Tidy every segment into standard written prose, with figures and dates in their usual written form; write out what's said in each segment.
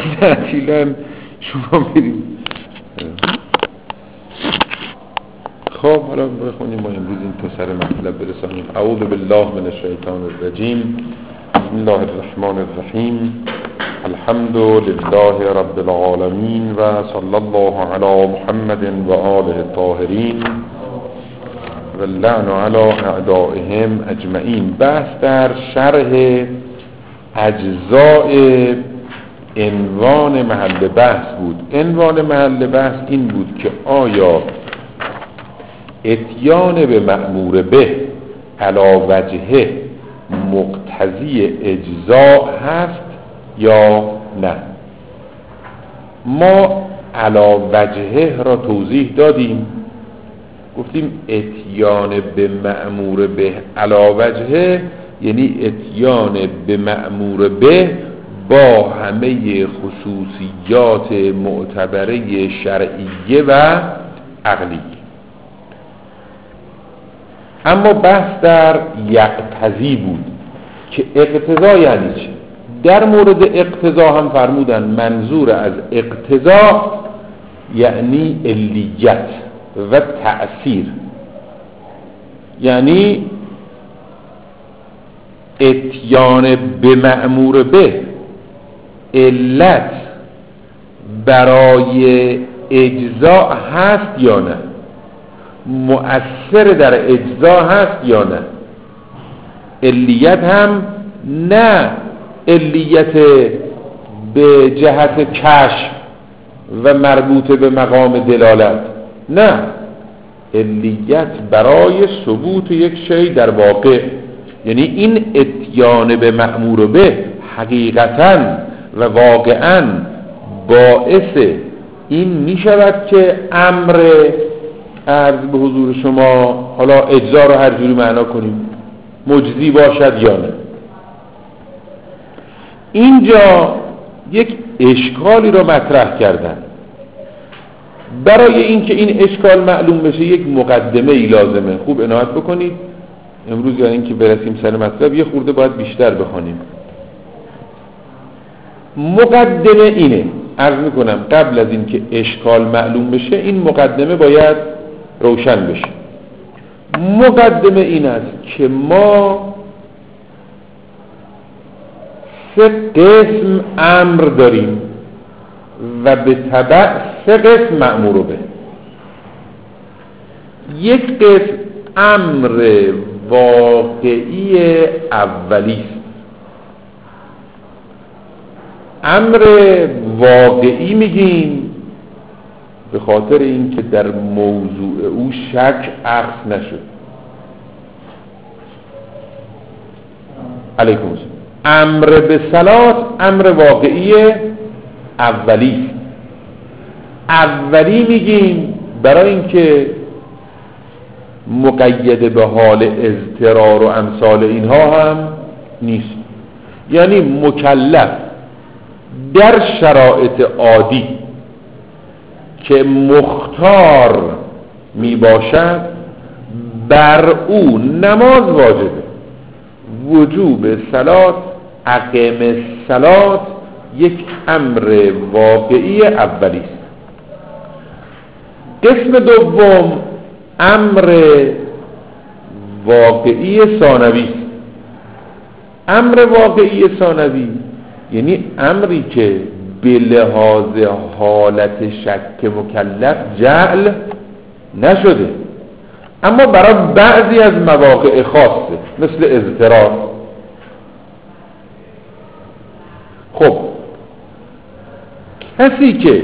تعطیلا شما برید. خب حالا بخونیم ما امروز این تا سر مطلب برسانیم. اعوذ بالله من الشیطان الرجیم. بسم الله الرحمن الرحیم. الحمد لله رب العالمین و صلی الله علی محمد و آله الطاهرین و اللعن علی اعدائهم اجمعین. بحث در شرح اجزاء عنوان محل بحث بود. عنوان محل بحث این بود که آیا اتیان به مأمور به علی وجهه مقتضی اجزاء هست یا نه. ما علی وجهه را توضیح دادیم، گفتیم اتیان به مأمور به علی وجهه یعنی اتیان به مأمور به با همه خصوصیات معتبره شرعیه و عقلیه. اما بحث در یقتضی بود که اقتضا یعنی چه. در مورد اقتضا هم فرمودن منظور از اقتضا یعنی علیت و تأثیر، یعنی اتیان به مأمور به علت برای اجزا هست یا نه، مؤثر در اجزا هست یا نه. علیت هم نه علیت به جهت کشف و مربوط به مقام دلالت، نه علیت برای ثبوت یک شی در واقع. یعنی این اتیان به مأمور به حقیقتاً و واقعاً باعث این می شود که امر عرض به حضور شما حالا اجزا رو هر جوری معنا کنیم مجزی باشد یا نه. اینجا یک اشکالی رو مطرح کردن. برای اینکه این اشکال معلوم بشه یک مقدمه ای لازمه. خوب عنایت بکنید. امروز یعنی اینکه برسیم سر مطلب یه خورده باید بیشتر بخونیم. مقدمه اینه، عرض میکنم قبل از اینکه اشکال معلوم بشه این مقدمه باید روشن بشه. مقدمه این است که ما 3 قسم امر داریم و به تبع 3 قسم مأمور به. یک قسم امر واقعی اولی است. امر واقعی میگیم به خاطر اینکه در موضوع او شک عکس نشد. علیکم السلام. امر به صلات امر واقعی اولی است. اولی میگیم برای اینکه مقید به حال اضطرار و امثال اینها هم نیست. یعنی مکلف در شرایط عادی که مختار می باشد بر او نماز واجبه. وجوب صلات اقیم صلات یک امر واقعی اولی است. قسم دوم امر واقعی ثانوی است. امر واقعی ثانوی یعنی امری که به لحاظ حالت شک مکلف جعل نشده اما برای بعضی از مواقع خاصه مثل اضطرار. خب کسی که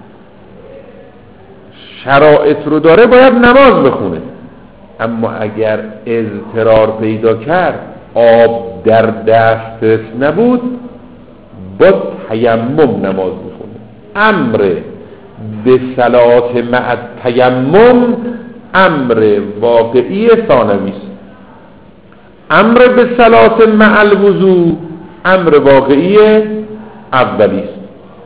شرایط رو داره باید نماز بخونه، اما اگر اضطرار پیدا کرد آب در دسترس نبود با تیمم نماز بخونه. امر به صلات مع تیمم امر واقعی ثانوی است. امر به صلات مع الوضو امر واقعی اولی است.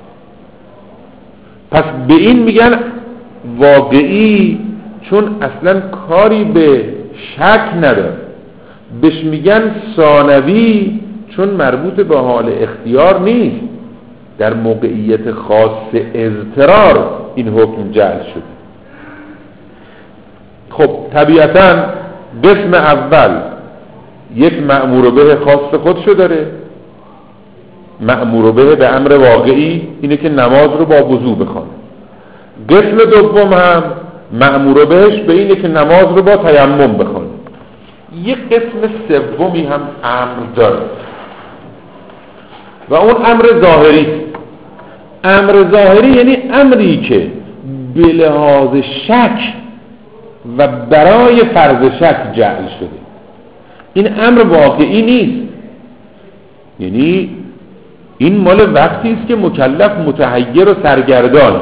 پس به این میگن واقعی چون اصلا کاری به شک نداره. بهش میگن ثانوی چون مربوط به حال اختیار نیست. در موقعیت خاص اضطرار این حکم جعل شده. خب طبیعتاً قسم اول یک مأمور به خاص خودشو داره. مأمور به امر واقعی اینه که نماز رو با وضو بخونه. قسم دوم هم مأمور بهش به اینه که نماز رو با تیمم بخونه. یک قسم سومی هم امر داره و اون امر ظاهری است. امر ظاهری یعنی امری که به لحاظ شک و برای فرض شک جعل شده. این امر واقعی نیست، یعنی این مال وقتی است که مکلف متحیر و سرگردان.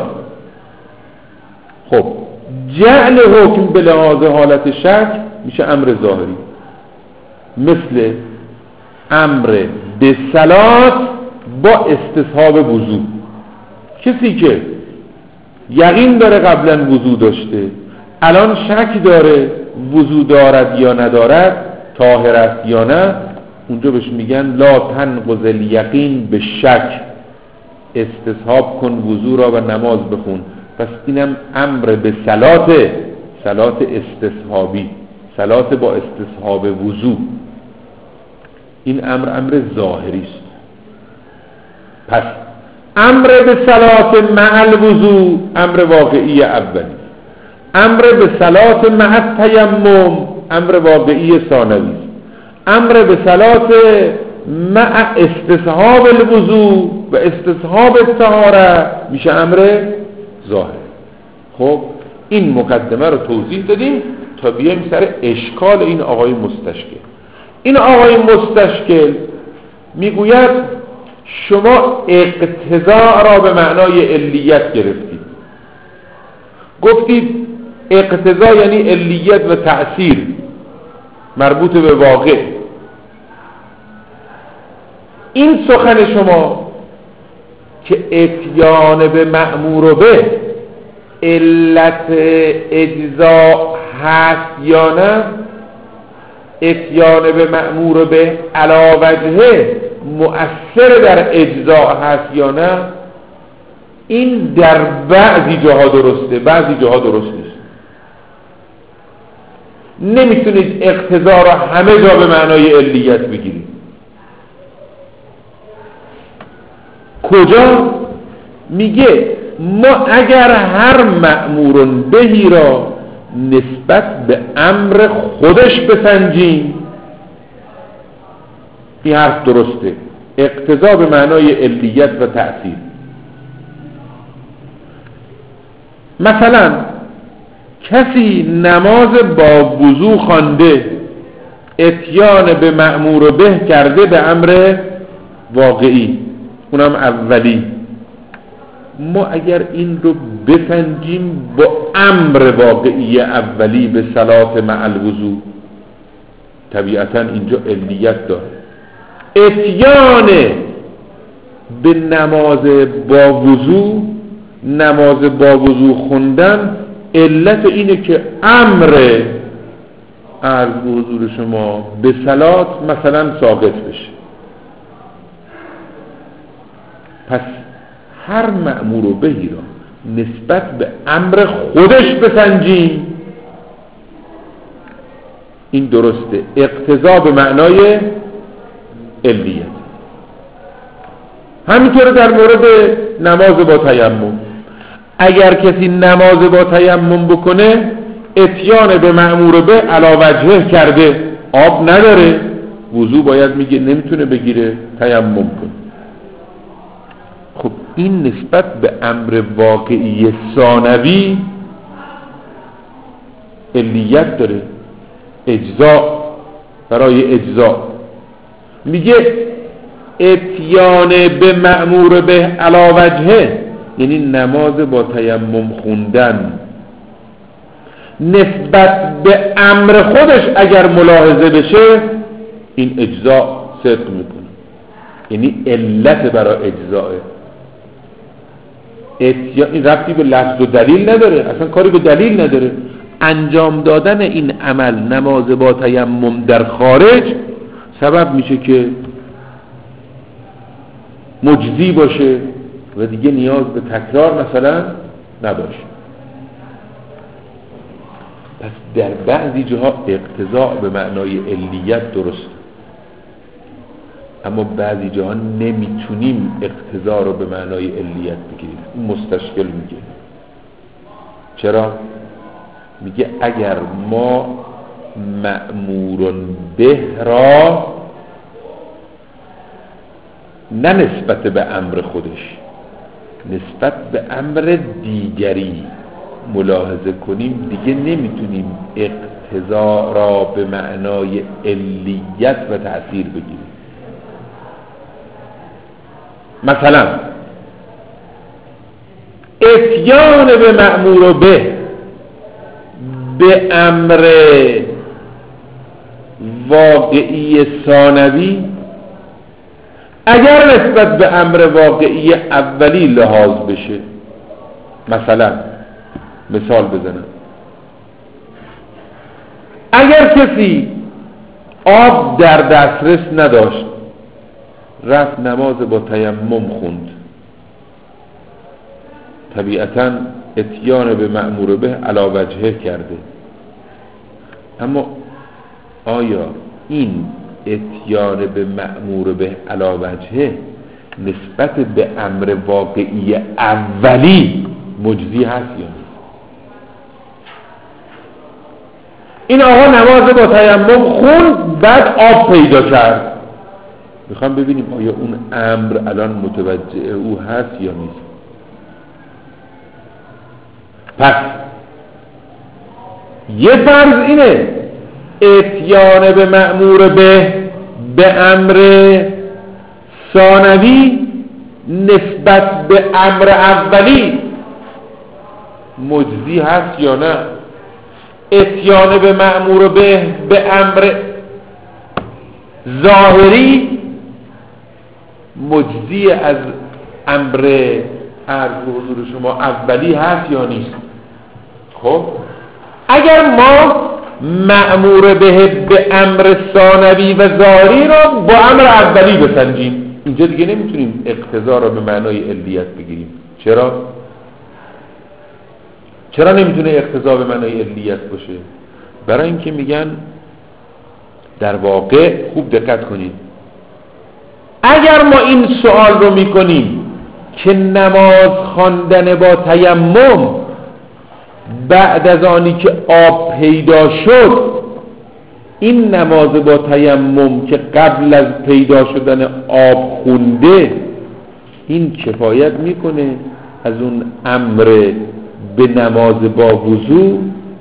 خب جعل حکم به لحاظ حالت شک میشه امر ظاهری، مثل امر به صلات با استصحاب وضو. کسی که یقین داره قبلا وضو داشته، الان شک داره وضو دارد یا ندارد، طاهر است یا نه، اونجا بهش میگن لا تنقض الیقین به شک، استصحاب کن وضو را و نماز بخون. پس اینم امر به صلات استصحابی، صلات با استصحاب وضو. این امر ظاهری است. پس امر به صلات مع الوضو امر واقعی اولی، امر به صلات مع التیمم امر واقعی ثانوی، امر به صلات مع استصحاب الوضو و استصحاب الطهاره میشه امر ظاهر. خب این مقدمه رو توضیح دادیم تا بیایم سر اشکال این آقای مستشکل. این آقای مستشکل میگوید شما اقتضاء را به معنای علیت گرفتید. گفتید اقتضاء یعنی علیت و تأثیر مربوط به واقع. این سخن شما که اتیان به مأمور به علت اجزاء هست یا نه، اتیان به مأمور به علی وجهه مؤثر در اجزاء هست یا نه، این در بعضی جاها درسته، بعضی جاها درست نیست. نمیتونید اقتضا را همه جا به معنای علیت بگیرید. کجا؟ میگه ما اگر هر مأمور بهی را نسبت به امر خودش بسنجیم، این حرف درسته، اقتضا به معنای علیت و تأثیر. مثلا کسی نماز با وضو خوانده، اتیان به مأمور به کرده به امر واقعی، اونم اولی. ما اگر این رو بسنجیم با امر واقعی اولی به صلات مع الوضو، طبیعتا اینجا علیت داره. اتیان به نماز با وضو، نماز با وضو خوندن، علت اینه که امر عرض به حضور شما به صلات مثلا ساقط بشه. پس هر مأمور بهی را نسبت به امر خودش بسنجیم، این درسته، اقتضا به معنای علیت. همینطور در مورد نماز با تیمم، اگر کسی نماز با تیمم بکنه، اتیان به مأمور به علی وجهه کرده، آب نداره، وضو باید میگه نمیتونه بگیره، تیمم کنه. خب این نسبت به امر واقعی ثانوی علیت داره، اجزا، برای اجزا. میگه اتیان به مأمور به علی وجهه یعنی نماز با تیمم خوندن نسبت به امر خودش اگر ملاحظه بشه، این اجزا صدق میکنه، یعنی علت برای اجزاه. این ربطی به لفظ و دلیل نداره، اصلا کاری به دلیل نداره. انجام دادن این عمل نماز با تیمم در خارج سبب میشه که مجزی باشه و دیگه نیاز به تکرار مثلا نباشه. پس در بعضی جاها اقتضاء به معنای علیت درست، اما بعضی جاها نمیتونیم اقتضاء رو به معنای علیت بگیریم. این مستشکل میگه. چرا؟ میگه اگر ما مأمور به را نه نسبت به امر خودش، نسبت به امر دیگری ملاحظه کنیم، دیگه نمیتونیم اقتضا را به معنای علیت و تأثیر بگیریم. مثلا اتیان به مأمور به امر واقعی ثانوی اگر نسبت به امر واقعی اولی لحاظ بشه، مثلا مثال بزنم، اگر کسی آب در دسترس نداشت رفت نماز با تیمم خوند، طبیعتاً اتیان به مأمور به علی وجهه کرده. اما آیا این اتیان به مأمور به علی وجهه نسبت به امر واقعی اولی مجزی هست یا نه؟ این آقا نماز با تیمم خوند، بعد آب پیدا کرد. میخوام ببینیم آیا اون امر الان متوجه او هست یا نیست. پس یه فرض اینه اتیان به مأمور به امر ثانوی نسبت به امر اولی مجزی هست یا نه. اتیان به مأمور به امر ظاهری مجزی از امر عرض به حضور شما اولی هست یا نیست. خب اگر ما مأمور به امر ثانوی و ظاهری رو با امر اولی بسنجیم، اینجا دیگه نمیتونیم اقتضا رو به معنای علیت بگیریم. چرا نمیتونه اقتضا به معنای علیت باشه؟ برای اینکه میگن در واقع، خوب دقت کنید، اگر ما این سوال رو میکنیم که نماز خواندن با تیمم بعد از آنی که آب پیدا شد، این نماز با تیمم که قبل از پیدا شدن آب خونده، این کفایت میکنه از اون امر به نماز با وضو؟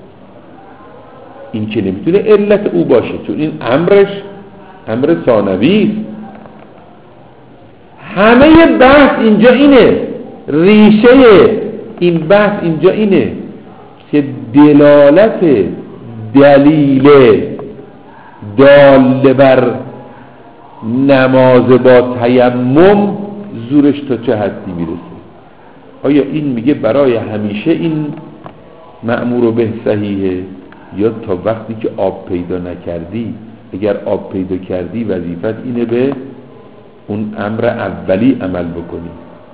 این که نمیتونه علت او باشه، چون این امرش امر ثانوی است. همه بحث اینجا اینه، ریشه این بحث اینجا اینه که دلالت دلیل دال بر نماز با تیمم زورش تا چه حدی میرسه. آیا این میگه برای همیشه این مأمور به صحیحه، یا تا وقتی که آب پیدا نکردی؟ اگر آب پیدا کردی وظیفت اینه به اون امر اولی عمل بکنی.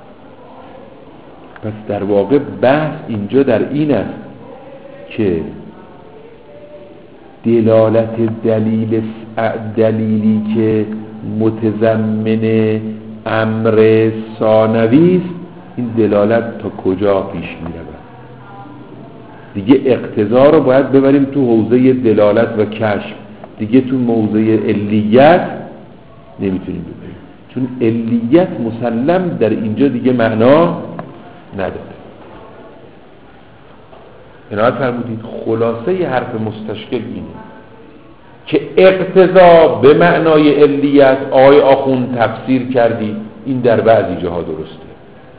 پس در واقع بحث اینجا در این است که دلالت دلیلی که متضمن امر ثانوی است، این دلالت تا کجا پیش می‌رود؟ دیگه اقتضا رو باید ببریم تو حوزه دلالت و کشف، دیگه تو موضع علیت نمیتونیم ببریم، چون علیت مسلم در اینجا دیگه معنا نداره. عنایت فرمودید خلاصه حرف مستشکل اینه که اقتضا به معنای علیت آقای آخوند تفسیر کردی، این در بعضی جاها درسته.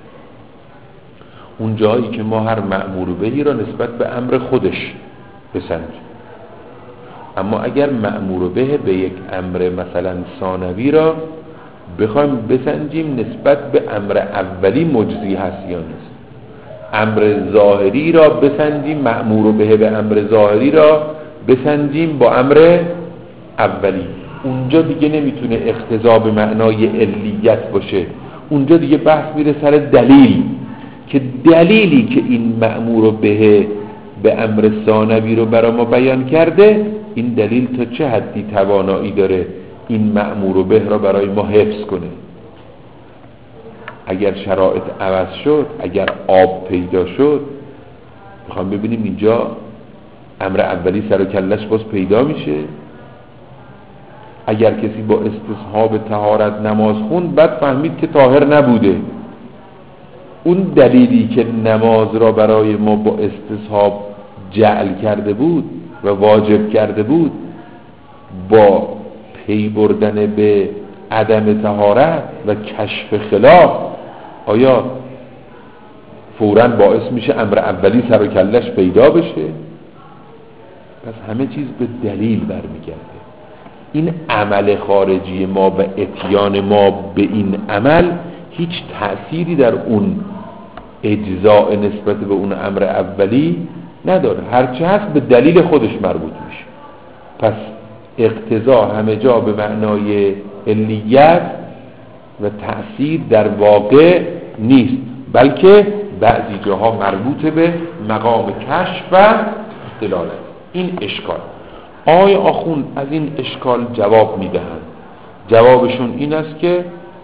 اون جایی که ما هر مأمور بهی را نسبت به امر خودش بسنجیم، اما اگر مأمور به یک امر مثلا ثانوی را بخوایم بسنجیم نسبت به امر اولی مجزی هست یا نیست، امر ظاهری را بسنجیم، مأمور به امر ظاهری را بسنجیم با امر اولی، اونجا دیگه نمیتونه اقتضا به معنای علیت باشه، اونجا دیگه بحث میره سر دلیل، که دلیلی که این مأمور به امر ثانوی رو برای ما بیان کرده، این دلیل تا چه حدی توانایی داره این مأمور به را برای ما حفظ کنه. اگر شرایط عوض شد، اگر آب پیدا شد، میخوام ببینیم اینجا امر اولی سر و کلش باز پیدا میشه. اگر کسی با استصحاب طهارت نماز خوند، بعد فهمید که طاهر نبوده، اون دلیلی که نماز را برای ما با استصحاب جعل کرده بود و واجب کرده بود، با پی بردن به عدم طهارت و کشف خلاف، آیا فوراً باعث میشه امر اولی سر و کلش پیدا بشه؟ پس همه چیز به دلیل برمیگرده. این عمل خارجی ما و اتیان ما به این عمل هیچ تأثیری در اون اجزاء نسبت به اون امر اولی نداره، هرچه هست به دلیل خودش مربوط میشه. پس اقتضا همه جا به معنای علیت و تأثیر در واقع نیست، بلکه بعضی جاها مربوط به مقام کشف و دلالت. این اشکال. آقای آخوند از این اشکال جواب میدهند. جوابشون این است که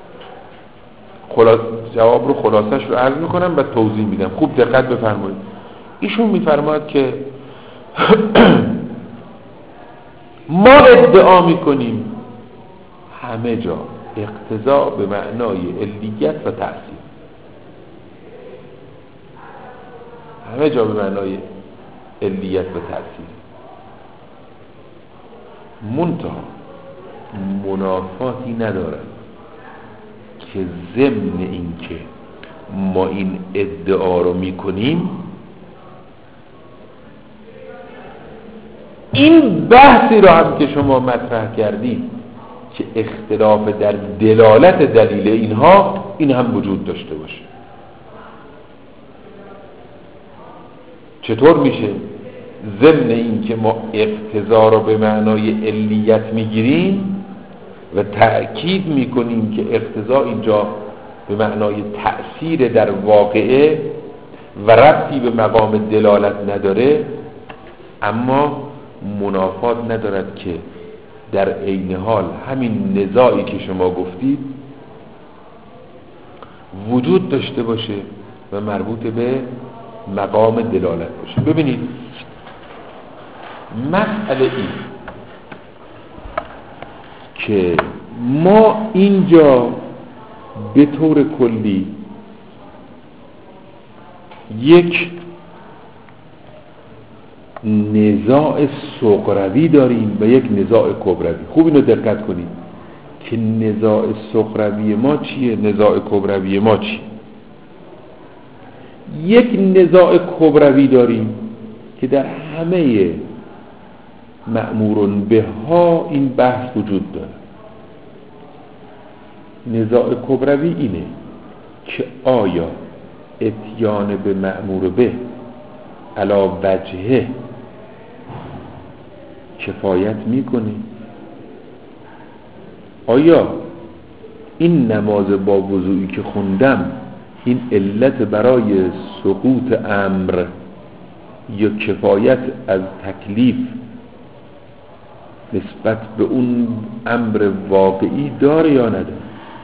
جواب رو خلاصش رو عرض میکنم و توضیح میدم، خوب دقت بفرمایید. ایشون میفرماید که ما ادعا میکنیم همه جا اقتضا به معنای علیت و تأثیر، همه جا به معنای علیت و تأثیر، منتها منافاتی ندارد که ضمن این که ما این ادعا رو میکنیم، این بحثی رو هم که شما مطرح کردید که اختلاف در دلالت دلیل اینها، این هم وجود داشته باشه. چطور میشه ضمن این که ما اقتضا رو به معنای علیت میگیریم و تأکید میکنیم که اقتضا اینجا به معنای تأثیر در واقعه و ربطی به مقام دلالت نداره، اما منافات ندارد که در عین حال همین نزاعی که شما گفتید وجود داشته باشه و مربوط به مقام دلالت باشه. ببینید مسئله این که ما اینجا به طور کلی یک نزاع صغروی داریم و یک نزاع کبروی. خوب اینو دقت کنید که نزاع صغروی ما چیه، نزاع کبروی ما چیه. یک نزاع کبروی داریم که در همه مأمورون به ها این بحث وجود داره. نزاع کبروی اینه که آیا اتیان به مأمور به علا وجهه کفایت میکنه؟ آیا این نماز با وضوئی که خوندم این علت برای سقوط امر یا کفایت از تکلیف نسبت به اون امر واقعی داره یا نداره؟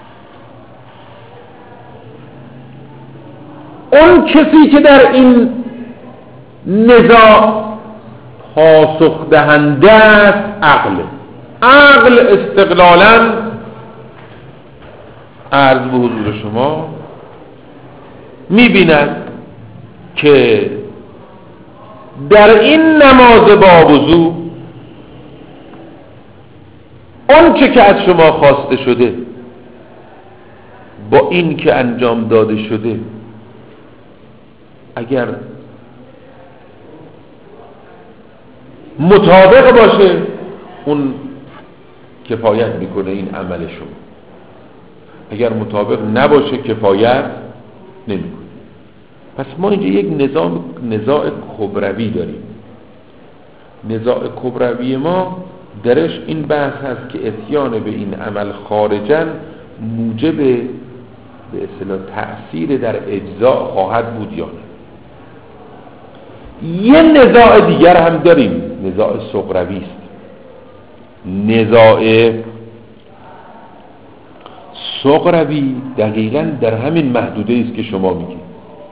اون کسی که در این نزاع پاسخ دهنده است عقل استقلالاً عرض به حضور شما می‌بیند که در این نماز با وضو اون چه که از شما خواسته شده با این که انجام داده شده اگر مطابق باشه اون کفایت میکنه این عمل شما، اگر مطابق نباشه کفایت نمیکنه. پس ما اینجا یک نزاع کبروی داریم. نزاع کبروی ما درش این بحث هست که اتیان به این عمل خارجاً موجب به اصطلاح تأثیر در اجزا خواهد بود یا نه. یه نزاع دیگر هم داریم، نزاع صغروی است. نزاع صغروی دقیقاً در همین محدوده است که شما میگید.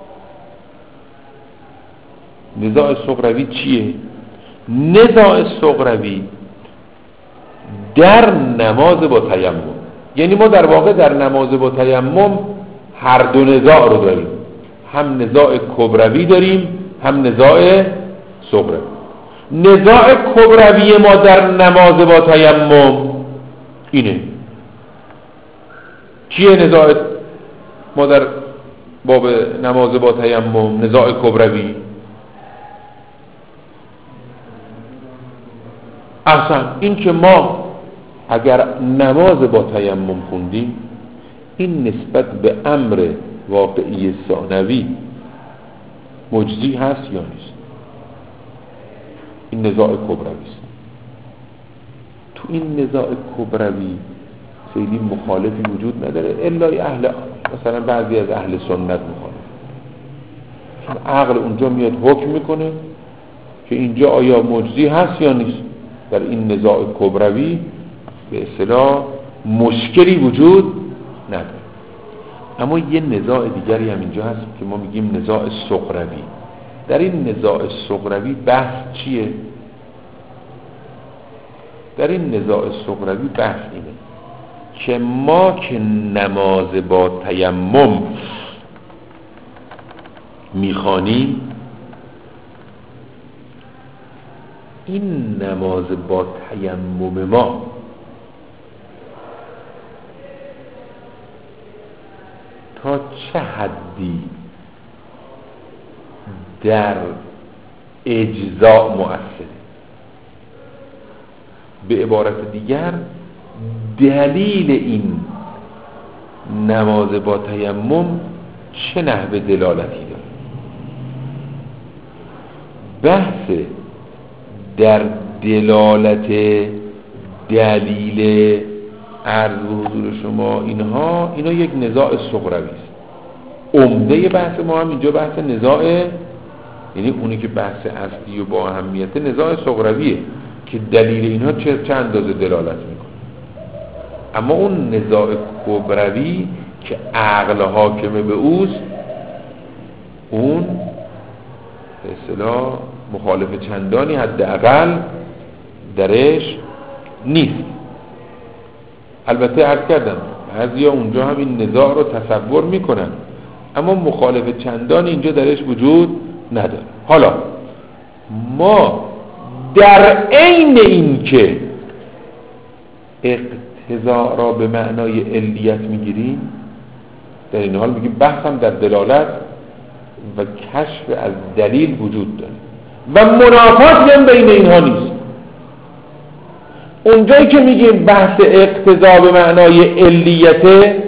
نزاع صغروی چیه؟ نزاع صغروی در نماز با تیمم، یعنی ما در واقع در نماز با تیمم هر دو نزاع رو داریم، هم نزاع کبروی داریم هم نزاع صغروی. نزاع کبروی ما در نماز با تیمم اینه. چیه نزاع ما در باب نماز با تیمم؟ نزاع کبروی اصلا این که ما اگر نماز با تیمم خوندیم، این نسبت به امر واقعی ثانوی مجزی هست یا نیست. این نزاع کبروی است. تو این نزاع کبروی خیلی مخالفی وجود نداره الا اهل، مثلا بعضی از اهل سنت مخالف، چون عقل اونجا میاد حکم میکنه که اینجا آیا مجزی هست یا نیست. در این نزاع کبروی به اصطلاح مشکلی وجود نداره. اما یه نزاع دیگری هم اینجا هست که ما میگیم نزاع صغروی. در این نزاع صغروی بحث چیه؟ در این نزاع صغروی بحث اینه که ما که نماز با تیمم میخوانیم، این نماز با تیمم ما تا چه حدی در اجزاء مؤثره. به عبارت دیگر دلیل این نماز با تیمم چه نحوه دلالتی داره. بحث در دلالت دلیل عرض و حضور شما اینا یک نزاع صغروی است. عمده بحث ما هم اینجا بحث نزاع، یعنی اونی که بحث اصلی و با اهمیت نزاع صغرویه که دلیل اینها چه اندازه دلالت میکنه. اما اون نزاع کبروی که عقل حاکمه به اوست، اون به اصطلاح مخالف چندانی حداقل درش نیست. البته عرض کردم بعضیا اونجا هم این نزاع رو تصور میکنن، اما مخالف چندانی اینجا درش وجود نداره. حالا ما در عین این که اقتضا را به معنای علیت میگیریم، در این حال میگیم بحثم در دلالت و کشف از دلیل وجود داره و منافات هم بین اینها نیست. اونجایی که میگیم بحث اقتضا به معنای علیته،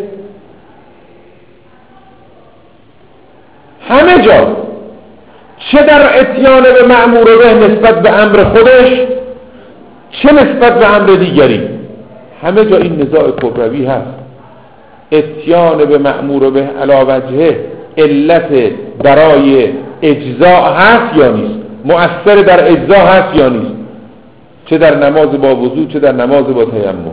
همه جا چه در اتیان به مأمور به نسبت به امر خودش، چه نسبت به امر دیگری، همه جا این نزاع کبروی هست. اتیان به مأمور به علی وجهه علت برای اجزاء هست یا نیست، مؤثر در اجزاء هست یا نیست، چه در نماز با وضو چه در نماز با تیمم.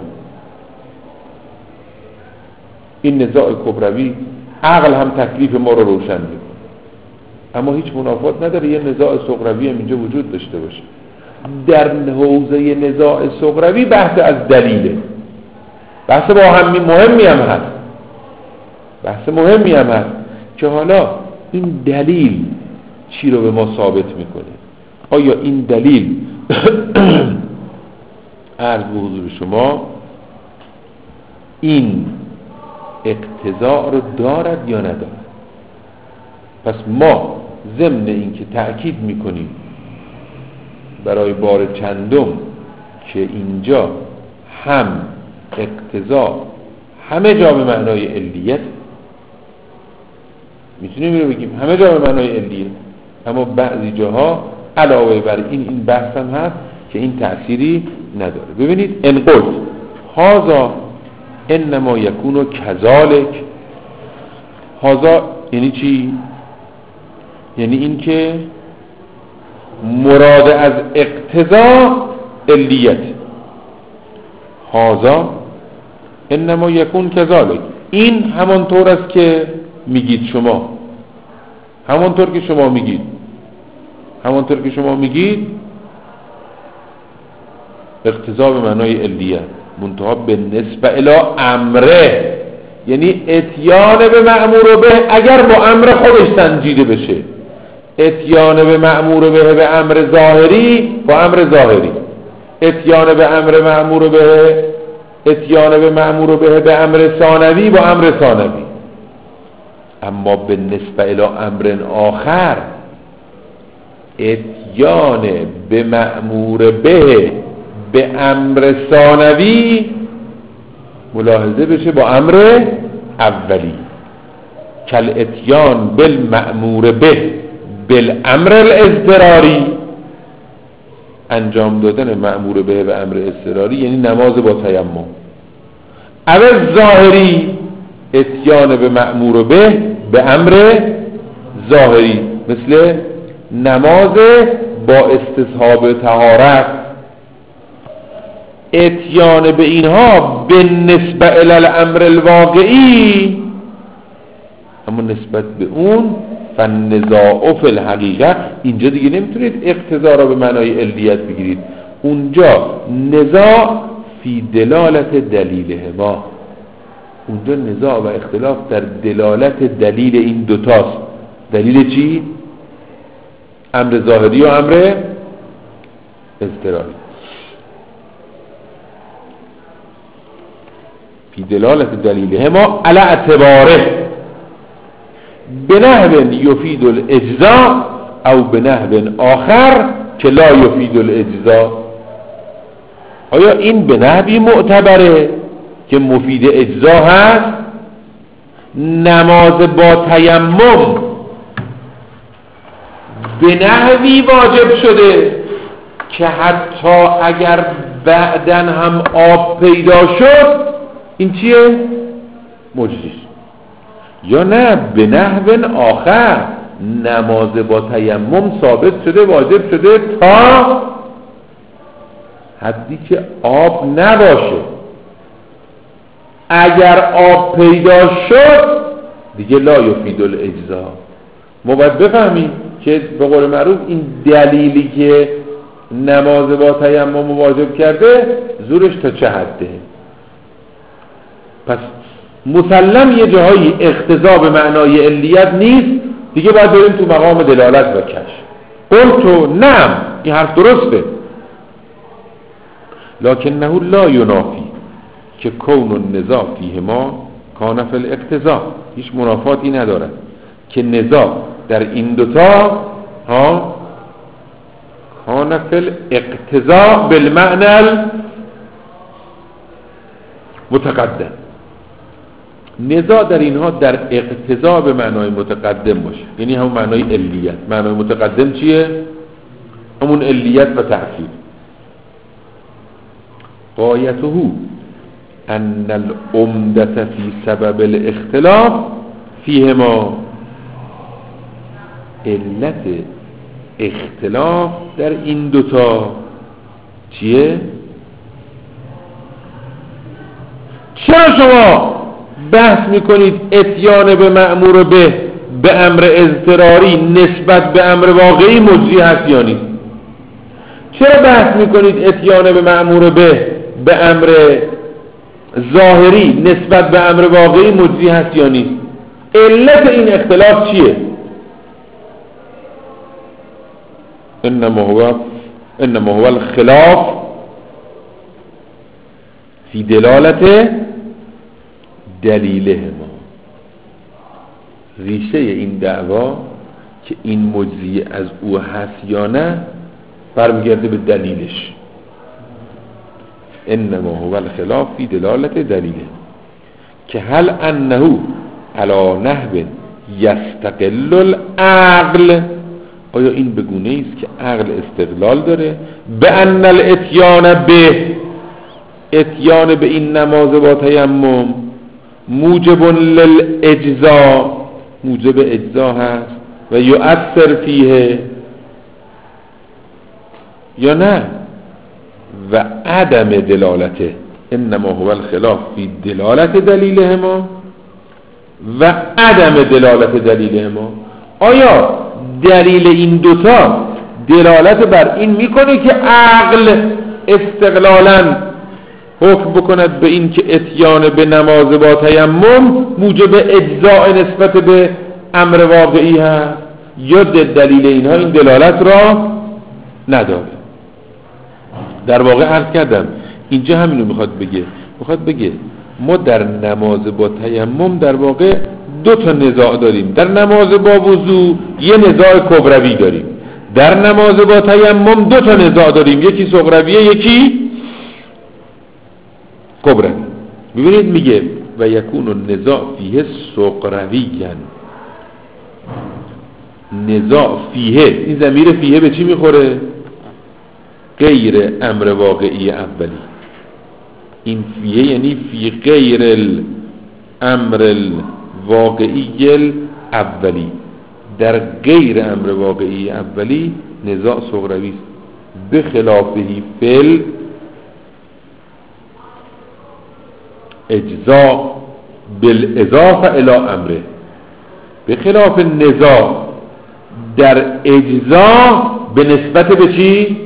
این نزاع کبروی عقل هم تکلیف ما رو روشن میکنه، اما هیچ منافات نداره یه نزاع صغروی هم اینجا وجود داشته باشه. در حوزه نزاع صغروی بحث از دلیله، بحث با هم مهمی هم هست، بحث مهمی هم هست که حالا این دلیل چی رو به ما ثابت میکنه. آیا این دلیل عرض به حضور شما این اقتضاء رو دارد یا ندارد؟ پس ما ضمن این که تأکید میکنیم برای بار چندم که اینجا هم اقتضاء همه جا به معنای علیت، میتونیم اینو بگیم همه جا به معنای علیت، اما بعضی جاها علاوه بر این بحث هم هست که این تأثیری نداره. ببینید ان قلت هذا انما یکون کذالک هازا یعنی چی؟ یعنی این که مراد از اقتضا علیت. هازا انما یکون کذالک، این همانطور است که میگید شما، همانطور که شما میگید، همانطور که شما میگید اقتضا به معنای علیت، منتها به نسبه الی امره، یعنی اتیان به مأمور به اگر با امر خودش سنجیده بشه، اتیان به مأمور به امر ظاهری با امر ظاهری، اتیان به امر مأمور به، اتیان به مأمور به امر ثانوی با امر ثانوی. اما به نسبه الی امر آخر اتیان به مأمور به امر ثانوی ملاحظه بشه با امر اولی، کل اتیان بالمأمور به بالامر الاضطراری، انجام دادن مأمور به امر اضطراری یعنی نماز با تیمم. اول ظاهری اتیان به مأمور به امر ظاهری، مثل نماز با استصحاب طهارت. اتیان به اینها به نسبه الی الامر الواقعی، اما نسبت به اون فالنزاع فی الحقیقه، اینجا دیگه نمیتونید اقتضا را به معنای علیت بگیرید، اونجا نزاع فی دلالت دلیله ما، اونجا نزاع و اختلاف در دلالت دلیل این دوتاست. دلیل چی؟ امر ظاهری و امر اضطراری. فی دلالت دلیله ما علی اعتباره بنحو یفید الاجزاء او بنحو آخر که لا یفید الاجزاء. آیا این به نحوی معتبره که مفید اجزا هست؟ نماز با تیمم به نحوی واجب شده که حتی اگر بعدن هم آب پیدا شد این چیه؟ مجزیه. یا نه به نحو آخر نماز با تیمم ثابت شده واجب شده تا حدی که آب نباشه، اگر آب پیدا شد دیگه لا یفید الاجزا. ما باید بفهمیم که به قول معروف این دلیلی که نماز با تیمم واجب کرده زورش تا چه حده. پس مسلم یه جاهایی اقتضا به معنای علیت نیست، دیگه باید بریم تو مقام دلالت و کشف. قلتو نعم، این حرف درسته، لکنه لا ینافی که کون النزاع فیهما کان فی الاقتضا، هیچ منافاتی ندارد که نزاع در این دوتا کان فی الاقتضا بالمعنى متقدم، نزاع در اینها در اقتضا به معنای متقدم باشه، یعنی همون معنای علیت. معنای متقدم چیه؟ همون علیت و تأخیر. غایته ان العمدة فی سبب الاختلاف فیهما، علت اختلاف در این دوتا چیه؟ چرا شما بحث میکنید اتیان به مأمور به امر اضطراری نسبت به امر واقعی مجزی هست یا نیست؟ چرا بحث میکنید اتیان به مأمور به امر ظاهری نسبت به امر واقعی مجزی هست یا نیست؟ علت این اختلاف چیه؟ انما هو الخلاف فی دلالت دلیله ما. ریشه این دعوا که این مجزی از او هست یا نه برمیگرده به دلیلش. انما هو الخلاف فی دلالت دلیله که هل انه علی نحو یستقل العقل، آیا این بگونه است که عقل استقلال داره به ان الاتیان به اتیان به این نماز با تیمم موجب للاجزاء، موجب اجزا هست و یؤثر فیه یا نه؟ و عدم دلالته انما هو الخلاف فی دلالت دلیلهما و عدم دلالت دلیلهما. آیا دلیل این دوتا دلالت بر این میکنه که عقل استقلالاً حکم بکند به این که اتیان به نماز با تیمم موجب اجزاء نسبت به امر واقعی هست، یا دلیل اینها این دلالت را نداره؟ در واقع عرض کردم اینجا همینو میخواد بگه ما در نماز با تیمم در واقع دو تا نزاع داریم. در نماز با وضو یه نزاع کبروی داریم، در نماز با تیمم دو تا نزاع داریم، یکی صغرویه یکی کبروی. ببینید میگه و یکون النزاع فیه صغرویاً. نزاع فیه، این ضمیر فیه به چی میخوره؟ غیر امر واقعی اولی. این فیه یعنی فی غیر الامر الواقعی الاولی، در غیر امر واقعی اولی نزاع صغروی است. بخلافهی فل اجزاء بالاضافه الی امره. بخلاف نزاع در اجزاء به نسبت به چی؟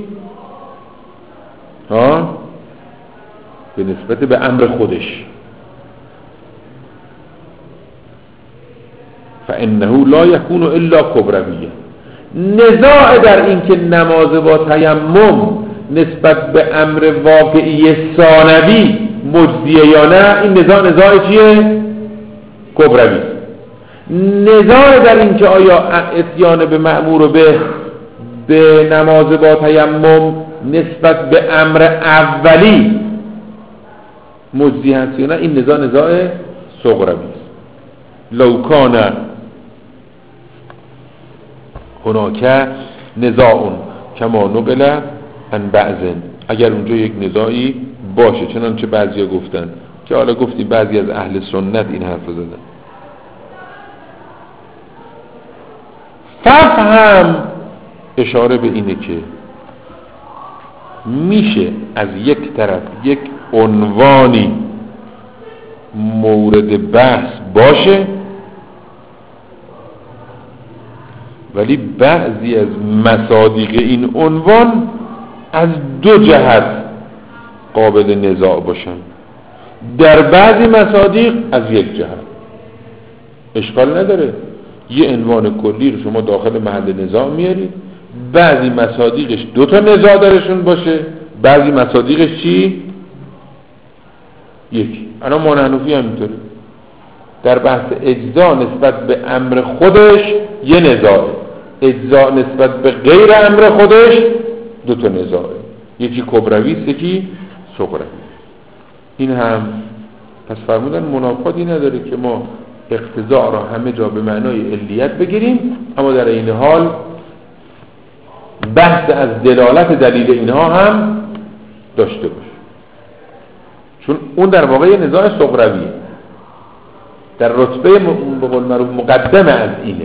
به نسبت به امر خودش. فانه لا یکون الا کبرویه. نزاع در این که نماز با تیمم نسبت به امر واقعی ثانوی مجزیه یا نه، این نزاع چیه؟ کبروی. نزاع در این که آیا اتیان به مأمور به نماز با تیمم نسبت به امر اولی مجزی هست یا نه، این نزاع صغروی است. لو کان هناک نزاع کما نقل عن بعض، اگر اونجا یک نزاعی باشه چنانچه بعضیا گفتن، که حالا گفتیم بعضی از اهل سنت این حرف رو زدن. فهم اشاره به اینه که میشه از یک طرف یک عنوانی مورد بحث باشه، ولی بعضی از مصادیق این عنوان از دو جهت قابل نزاع باشن، در بعضی مصادیق از یک جهت. اشکال نداره یه عنوان کلی رو شما داخل محل نزاع میارید، بعضی مصادیقش دو تا نزاع درشون باشه، بعضی مصادیقش چی؟ یکی. انا مانحنفی همینطوره، در بحث اجزا نسبت به امر خودش یه نزاعه، اجزا نسبت به غیر امر خودش دو تا نزاعه، یکی کبروی است یکی صغروی. این هم پس فرمودن منافاتی نداره که ما اقتضاء را همه جا به معنای علیت بگیریم، اما در این حال بحث از دلالت دلیل اینها هم داشته باش، چون اون در واقع نزاع صغرویه، در رتبه به قول معروف مقدمه از اینه.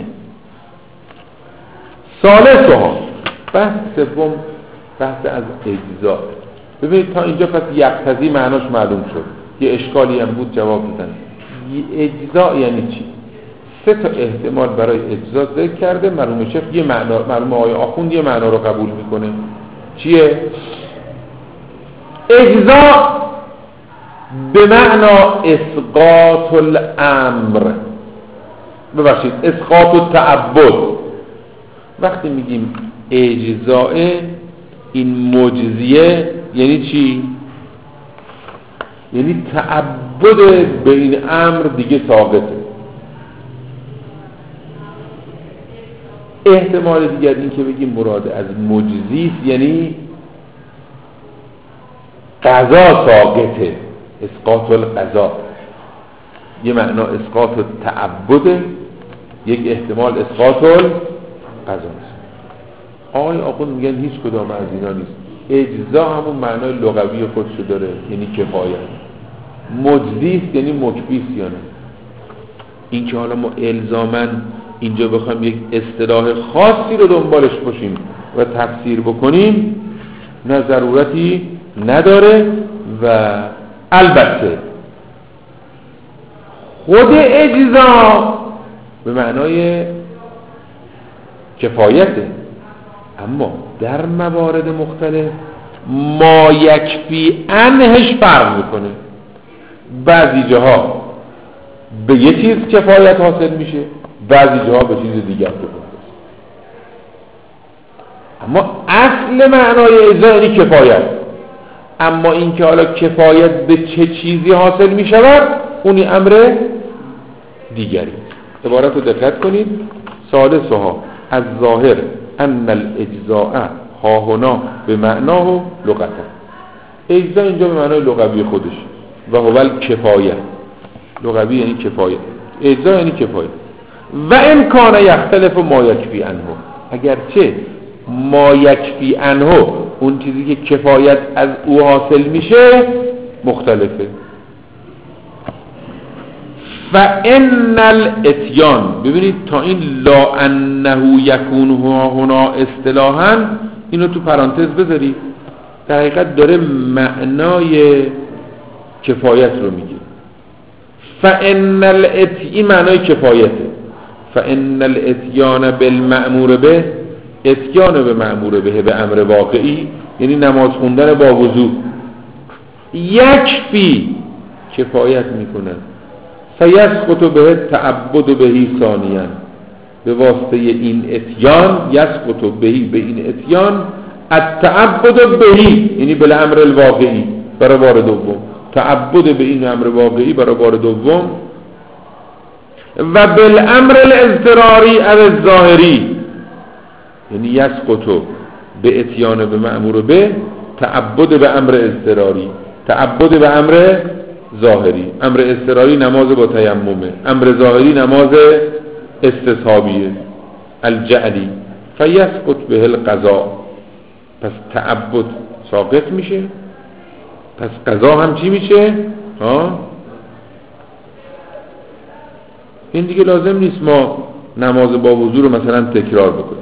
ثالثها، بحث سوم بحث از اجزا. ببینید تا اینجا پس یقتضی معناش معلوم شد، یه اشکالی هم بود جواب دادن. اجزا یعنی چی؟ سه تا احتمال برای اجزا ذکر کرده. مرحوم شیخ یه معنا، مرحوم آقای آخوند یه معنا رو قبول میکنه. چیه؟ اجزا به معنا اسقاط الامر، ببخشید اسقاط التعبد. وقتی میگیم اجزاء این مجزیه یعنی چی؟ یعنی تعبد به این امر دیگه ساقطه. احتمال دیگر این که بگیم مراد از مجزی یعنی قضا ساقطه، اسقاط القضا. یه معنا اسقاط التعبد، یک احتمال اسقاط القضا. آقای آخوند میگن هیچ کدام از اینا نیست. اجزا همون معنای لغوی خودشو داره، یعنی کفایت. مجزی یعنی مکفی یا نه. این که حالا ما الزاماً اینجا بخوایم یک اصطلاح خاصی رو دنبالش باشیم و تفسیر بکنیم نه ضرورتی نداره. و البته خود اجزا به معنای کفایته، اما در موارد مختلف ما یکفی عنهش فرق میکنه. بعضی جاها به یه چیز کفایت حاصل میشه، بعضی جاها به چیز دیگر کفایت. اما اصل معنای اجزا یعنی کفایت. اما این که حالا کفایت به چه چیزی حاصل میشود اونی امر دیگری. عبارت رو دقت کنید. ثالثها از ظاهر ان الاجزاء ها هنا به معناه لغتا. اجزا اینجا به معنای لغوی خودش و هو الکفایه. لغوی یعنی کفایت، اجزا یعنی کفایت. و امکان یختلف ما یکفی عنه، اگرچه ما یکفی عنه اون چیزی که کفایت از او حاصل میشه مختلفه. فان الاتیان، ببینید تا این لا انه یکون هنا اصطلاحا اینو تو پرانتز بذارید، در حقیقت داره معنای کفایت رو میگه. فان الاتیان معنای کفایته. فان الاتیان بالمأمور به، اتیان به مأمور به امر واقعی یعنی نماز خوندن با وضو، یکفی کفایت میکنن. فیسقط به تعبد بهی ثانیاً، به واسطه این اتیان یسقط بهی، به این اتیان التعبد بهی یعنی بالامر الواقعی برای بار دوم، تعبد به این امر واقعی برای بار دوم. و بالامر الاضطراری او الظاهری یعنی یسقط به اتیان به مأمور به، تعبد به امر اضطراری، تعبد به امر ظاهری. امر اضطراری نماز با تیممه، امر ظاهری نماز استصحابیه الجعلی. فیسقط به القضاء، پس تعبد ساقط میشه، پس قضا هم چی میشه؟ این دیگه لازم نیست ما نماز با وضو رو مثلا تکرار بکنیم.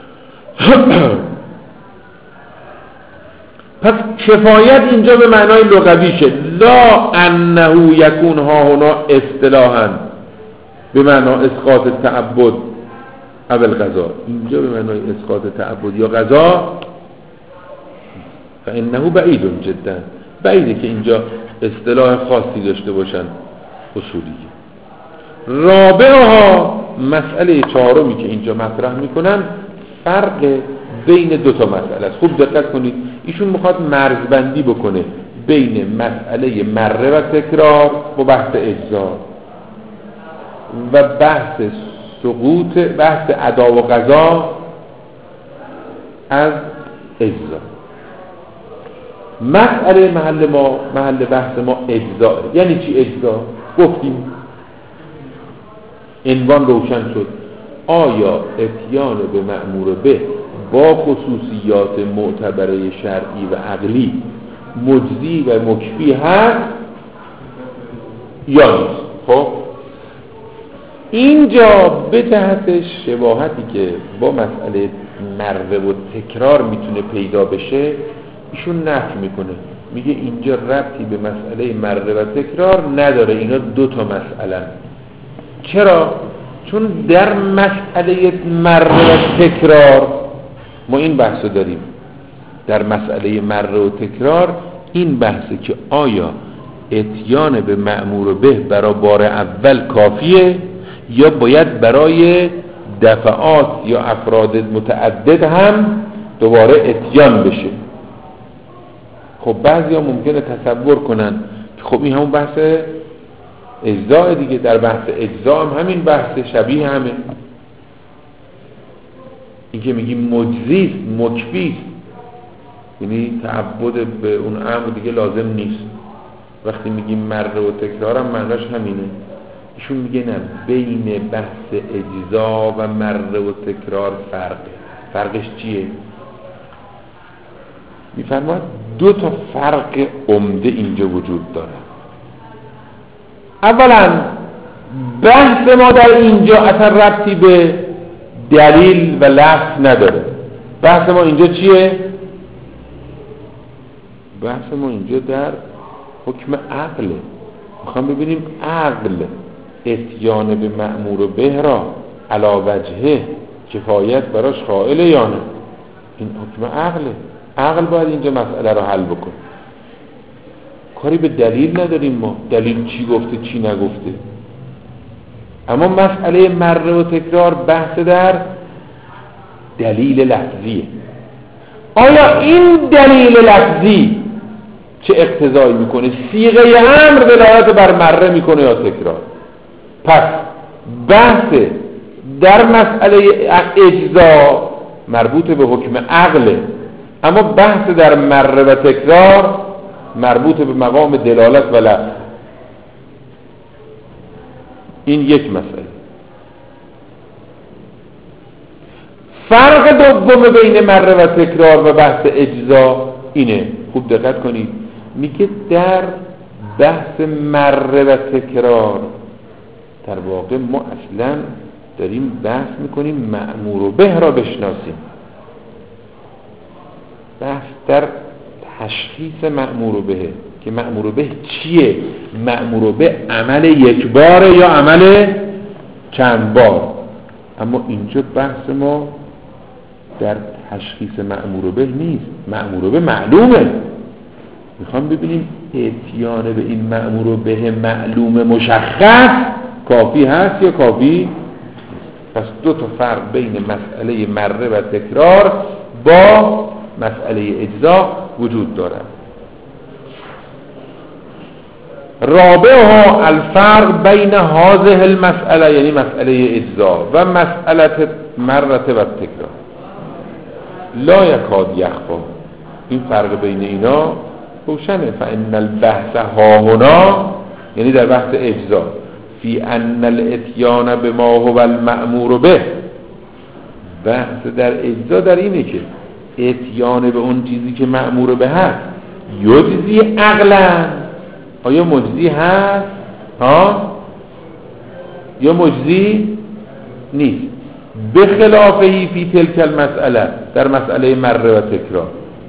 پس کفایت اینجا به معنای لغویشه. لا انه یکون ها هنا اصطلاحا به معنای اسقاط تعبد اول قضا، اینجا به معنای اسقاط تعبد یا قضا. فانه بعید جدا، بعیده که اینجا اصطلاح خاصی داشته باشن اصولی. رابعها، مسئله چهارمی که اینجا مطرح میکنن فرق بین دو تا مسئله است. خوب دقت کنید، ایشون میخواد مرزبندی بکنه بین مسئله مره و تکرار و بحث اجزا و بحث سقوط، بحث ادا و قضا از اجزا. مسئله محل بحث ما اجزا. یعنی چی اجزا؟ گفتیم عنوان روشن شد. آیا اتیان به مأمور به با خصوصیات معتبره شرعی و عقلی مجزی و مکفی هست یا نیست؟ خب اینجا به جهت شباهتی که با مسئله مره و تکرار میتونه پیدا بشه ایشون نفی میکنه، میگه اینجا ربطی به مسئله مره و تکرار نداره، اینا دو تا مسئله. چرا؟ چون در مسئله مره و تکرار ما این بحثو داریم. در مسئله مره و تکرار این بحثه که آیا اتیان به مأمور به برای بار اول کافیه یا باید برای دفعات یا افراد متعدد هم دوباره اتیان بشه. خب بعضی ها ممکنه تصور کنن که خب این همون بحث اجزاء دیگه، در بحث اجزاء هم همین بحث شبیه همه. این که میگیم مجزیست، مکفیست، یعنی تعبد به اون امر دیگه لازم نیست. وقتی میگیم مره و تکرار هم معناش همینه. ایشون میگه نه، بین بحث اجزا و مره و تکرار فرقش چیه؟ میفرماید دو تا فرق عمده اینجا وجود داره. اولا بحث ما در اینجا اصلا ربطی به دلیل و لفظ نداره. بحث ما اینجا چیه؟ بحث ما اینجا در حکم عقله. میخوام ببینیم عقل اتیان به مأمور به را علی وجهه کفایت براش قائل یا نه. این حکم عقله. عقل باید اینجا مسئله رو حل بکن. کاری به دلیل نداریم ما، دلیل چی گفته چی نگفته. اما مسئله مره و تکرار بحث در دلیل لفظیه. آیا این دلیل لفظی چه اقتضایی میکنه؟ صیغه امر دلالت بر مره میکنه یا تکرار؟ پس بحث در مسئله اجزا مربوط به حکم عقله، اما بحث در مره و تکرار مربوط به مقام دلالت و لفظ. این یک مسئله. فرق دوم بین مره و تکرار و بحث اجزا اینه، خوب دقت کنید، میگه در بحث مره و تکرار در واقع ما اصلا داریم بحث میکنیم مأمور به را بشناسیم. بحث در تشخیص مأمور به، که مأمور به چیه؟ مأمور به عمل یک بار یا عمل چند بار. اما اینجا بحث ما در تشخیص مأمور به نیست. مأمور به معلومه. میخوام ببینیم اتیان به این مأمور به معلوم مشخص کافی هست یا کافی؟ پس دو تا فرق بین مسئله مره و تکرار با مسئله اجزا وجود دارد. رابعها الفرق بین هذه المسئله، یعنی مسئله اجزا و مسئله مره و تکرار لا یکاد یخفا. این فرق بین اینا روشنه. فان البحث ها هنا، یعنی در بحث اجزا، فی ان الاتیان بما هو المأمور به، بحث در اجزا در اینه که اتیان به اون چیزی که مأمور به هست یجزی عقلا، آیا مجزی هست یا مجزی نیست. بخلافه فی تلک المسئله، در مسئله مره و تکرار،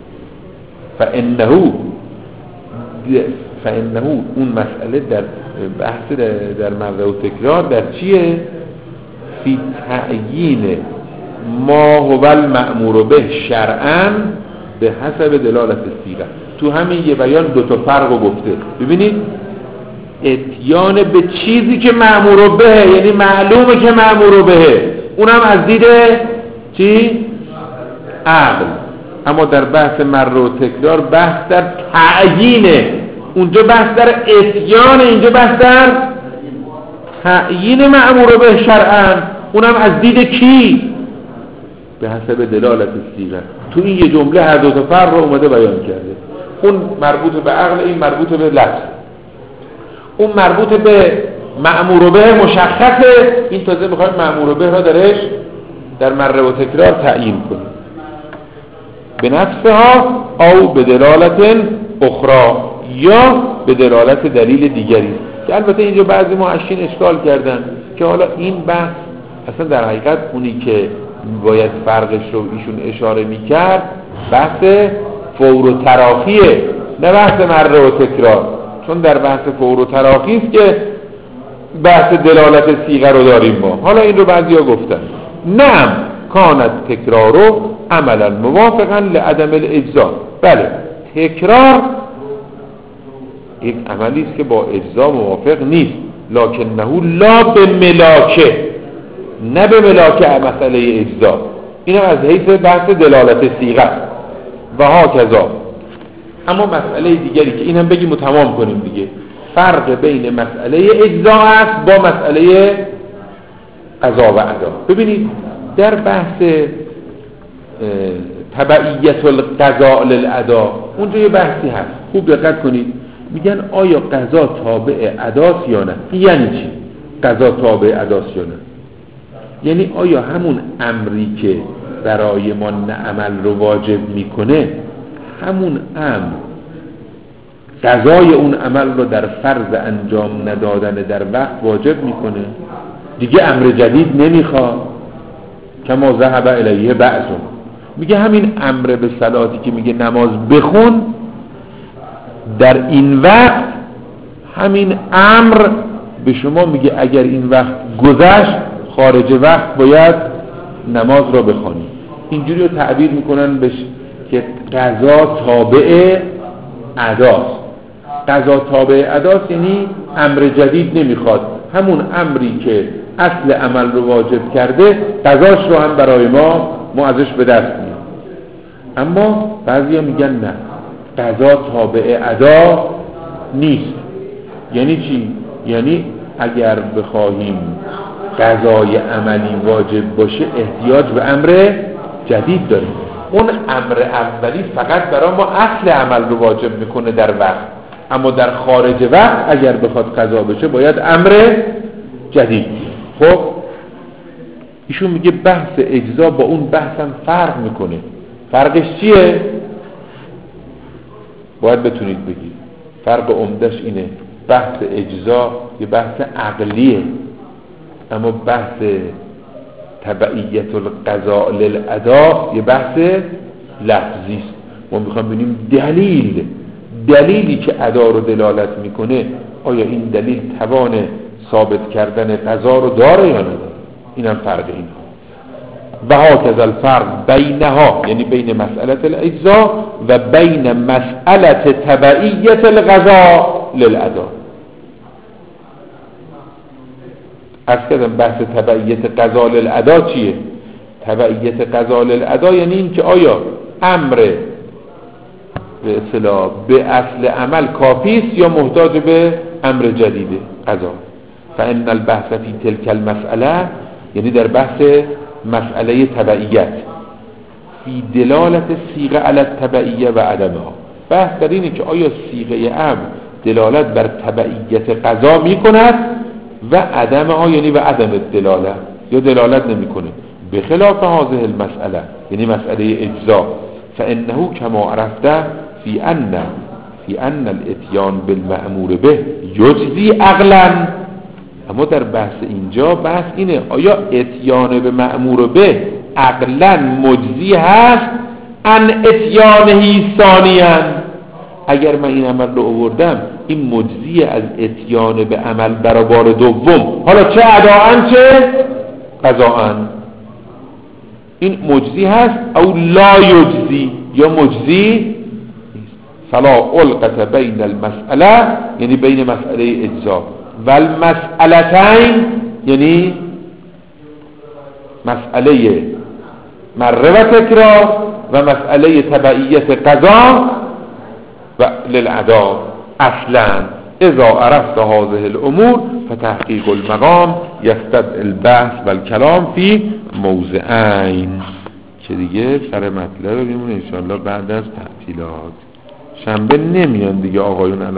فانه اون مسئله در بحث در مره و تکرار در چیه؟ فی تعیین ما هو المأمور به شرعا به حسب دلالت الصیغه. تو همین یه بیان دو تا فرقو گفته. ببینید اتیان به چیزی که مأمور به، یعنی معلومه که مأمور به، اونم از دید چی؟ عقل. اما در بحث مره و تکرار بحث در تعیینه. اونجا بحث در اتیان، اینجا بحث در تعیین مأمور به شرعا، اونم از دید کی؟ به حسب دلالت الصیغه. تو این یه جمله هر دو تا فرق رو اومده بیان کرده. اون مربوط به عقل، این مربوط به لفظ. اون مربوط به مأمور به مشخصه، این تازه میخوایم مأمور به را درش در مره و تکرار تعیین کنیم. به نفسها او به دلالت اخرى، یا به دلالت دلیل دیگری، که البته اینجا بعضی محشین اشکال کردن که حالا این بحث اصلا در حقیقت اونی که باید فرقش رو ایشون اشاره میکرد بحث فور و تراخیه، نه بحث مره و تکرار. چون در بحث فور و تراخی است که بحث دلالت صیغه رو داریم ما. حالا این رو بعضیا گفتن نعم کانت تکرارو عملا موافقا لعدم الاجزا. بله، تکرار یک عملی است که با اجزا موافق نیست، لکنه لا به ملاکه، نه به ملاکه مسئله اجزا. این از حیث بحث دلالت صیغه و ها کذا. اما مسئله دیگری که این هم بگیم و تمام کنیم دیگه، فرق بین مسئله اجزا است با مسئله قضا و ادا. ببینید در بحث تبعیت القضاء للادا اونجا یه بحثی هست، خوب دقت کنید. میگن آیا قضا تابع اداست یا نه؟ یعنی چی قضا تابع اداست یا نه؟ یعنی آیا همون امری که برای ما عمل رو واجب میکنه، همون امر قضای اون عمل رو در فرض انجام ندادن در وقت واجب میکنه، دیگه امر جدید نمیخواد. کما ذهب الیه بعضون، میگه همین امر به صلاتی که میگه نماز بخون در این وقت، همین امر به شما میگه اگر این وقت گذشت خارج وقت باید نماز رو بخونی. اینجوری رو تعبیر میکنن بهش که قضا تابع اداست. قضا تابع اداست یعنی امر جدید نمیخواد، همون امری که اصل عمل رو واجب کرده قضاش رو هم برای ما ازش به دست میاد. اما بعضیا میگن نه، قضا تابع ادا نیست. یعنی چی؟ یعنی اگر بخواهیم قضای عملی واجب باشه احتیاج به امر جدید داریم. اون امر اولی فقط برای ما اصل عمل رو واجب میکنه در وقت، اما در خارج وقت اگر بخواد قضا بشه باید امر جدید. خب ایشون میگه بحث اجزا با اون بحثم فرق میکنه. فرقش چیه؟ باید بتونید بگید. فرق عمدش اینه، بحث اجزا یه بحث عقلیه، اما بحث تبعیت القضاء للاداء یه بحث لفظی است. ما میخوام ببینیم دلیلی که ادا رو دلالت میکنه آیا این دلیل توان ثابت کردن قضا رو داره یا نداره. اینم فرق اینها. و هکذا الفرق بینها، یعنی بین مسئله الاجزاء و بین مسئله تبعیت القضاء للاداء. از کدام بحث تبعیت قضا للاداء چیه؟ تبعیت قضا للاداء یعنی این که آیا امر به اصطلاح به اصل عمل کافی است یا محتاج به امر جدیده قضا. فان البحث فی تلک المسئله، یعنی در بحث مسئله تبعیت، فی دلالت صیغه علی التبعیه و عدمها، بحث در اینه که آیا صیغه امر دلالت بر تبعیت قضا میکند و عدمها، یعنی و عدم دلالت، یا دلالت نمیکنه. بخلاف هذه المسئله، یعنی مسئله اجزا، فانه کما عرفته فی ان الاتیان بالمأمور به یجزی عقلا. اما در بحث اینجا بحث اینه آیا اتیان به مأمور به عقلا مجزی هست ان اتیانه ثانیاً. اگر من این عمل رو آوردم این مجزی از اتیان به عمل برای بار دوم، حالا چه اداءن چه قضاءن، این مجزی هست او لا یجزی، یا مجزی فلا علقة بین المسئله، یعنی بین مسئله اجزا و المسئلتین، یعنی مسئله مره و تکرار و مسئله تبعیت قضا و للعدا. اصلا اذا عرفت هذه الامور فتحقیق المقام یستدعی البحث و الکلام فی موضعین. که دیگه سر مطلب رو میمونه انشاءالله بعد از تعطیلات. شنبه نمیان دیگه آقایون.